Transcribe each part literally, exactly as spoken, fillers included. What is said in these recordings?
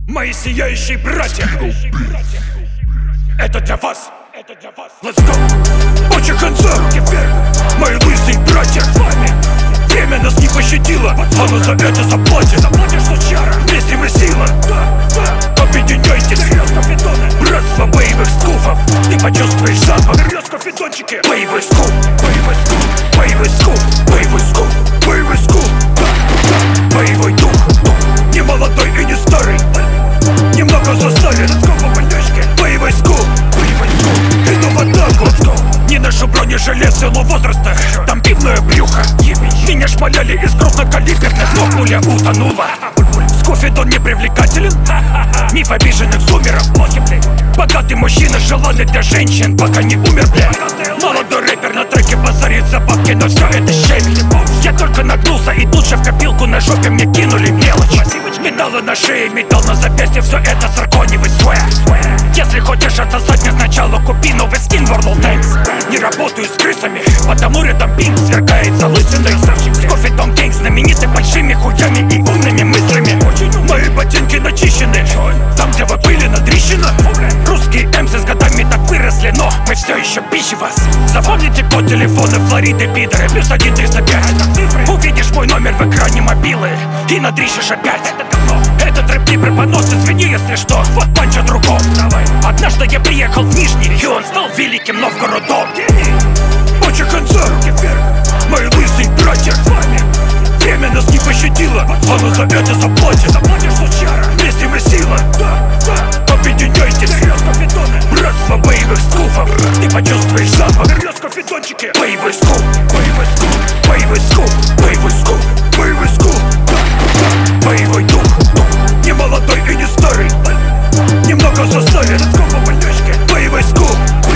Мои сияющие братья, это для вас. Let's go. Очень конца, руки вверх. Мои лысые братья, время нас не пощадило, оно за это заплатит. Вместе мы сила, объединяйтесь. Братство боевых скуфов, ты почувствуешь запах. Боевой скуф, боевой скуф, боевой скуф, боевой скуф, боевой скуф. Боевой дух, не молодой и не старый, немного засален. Боевой скуф, иду в атаку. Не ношу бронежилет в силу возраста, там пивное брюхо. Меня шмаляли из крупнокалиберных, но пуля утонула. Скуфидон не привлекателен, миф обиженных зумеров. Богатый мужчина, желанный для женщин, пока не умер, бля. Молодой рэпер на треке базарит за бабки, но все это щемь. Я только нагнулся и тут же в копилку на жопе мне кинули мелочь. Металлы на шее, металл на запястье, все это циркониевый свэг. Если хочешь отсосать мне сначала, купи новый скин World of Tanks. Не работаю с крысами, потому рядом пинг сверкается лысиной. Скуфидон гэнг знаменитый большими хуями и умными мыслями. Мои ботинки начищены, там где вы были натрещина. Русские эмсы с годами так выросли, но мы все еще пищи вас. Запомните код телефона Флориды, пидоры, плюс один триста пять. Увидишь мой номер в экране мобилы и надрищешь опять. Этот рэп не преподнос, извини, если что, вот панч о другом. Однажды я приехал в Нижний, и он стал великим Новгородом. Очень конца, руки вверх. Мои лысые братья, время нас не пощадило, оно за это заплатит. Вместе мы сила, объединяйтесь. Братство боевых скуфов, ты почувствуешь запах. Боевой скуф, боевой скуф, боевой скуф, боевой скуф, боевой скуф. Боевой дух, не молодой и не старый, немного засален. Боевой скуф,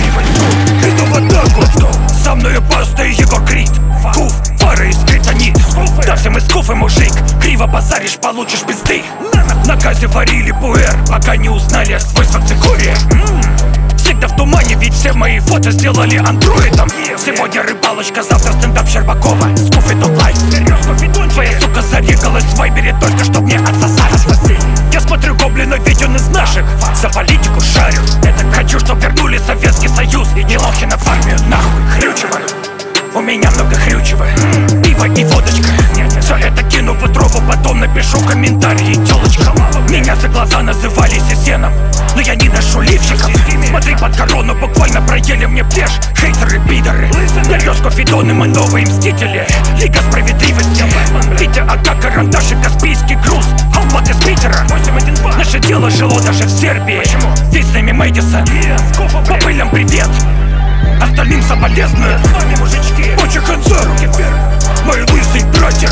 иду в атаку. Со мною паста и Егор Крид. Куф, фары и скриптонит. Да все мы скуфы, мужик. Криво базаришь, получишь пизды. На газе варили пуэр, пока не узнали о свойствах цикория. Всегда в тумане, ведь все мои фото сделали андроидом. Сегодня рыбалочка, завтра стендап Щербакова. Скуфидон лайф. Твоя сука зарегалась в вайбере только чтоб мне отсосать. Я смотрю гоблина, ведь он из наших. За политику шарю. Хочу, чтоб вернули Советский Союз и Елохина в армию, нахуй. Хрючево, у меня много хрючево. Пиво и водочка, все это кину в утробу, потом напишу комментарии, тёлочка. Меня за глаза называли сисеном, но я не ношу лифчиков. Смотри под корону, буквально проели мне плешь. Хейтеры, пидоры, Дарьё Скуфидон и мы новые мстители. Лига справедливости, Витя, Ака, Карандаш и Каспийский груз. Алмат из Питера, наше дело жило даже в Сербии. Здесь с нами Мэдисон, по пылям привет, остальным соболезную. Очень конца, руки вверх. Мои лысые братья,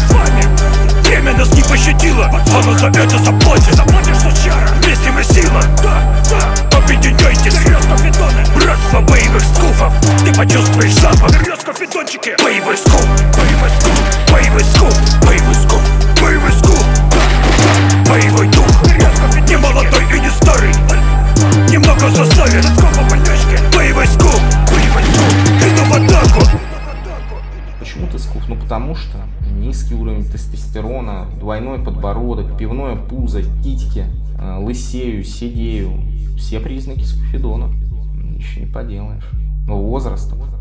время нас не пощадило, оно за это заплатит. Вместе мы сила, объединяйтесь. Братство боевых скуфов, ты почувствуешь запах. Боевой скуф, боевой скуф, боевой скуф, боевой скуф, боевой скуф. Боевой дух, не молодой и не старый, немного засален. Боевой скуф, боевой скуф, иду в атаку. Почему ты скуф? Ну потому что низкий уровень тестостерона, двойной подбородок, пивное пузо, титьки, лысею, седею. Все признаки скуфидона. Ничего не поделаешь. Но возрастом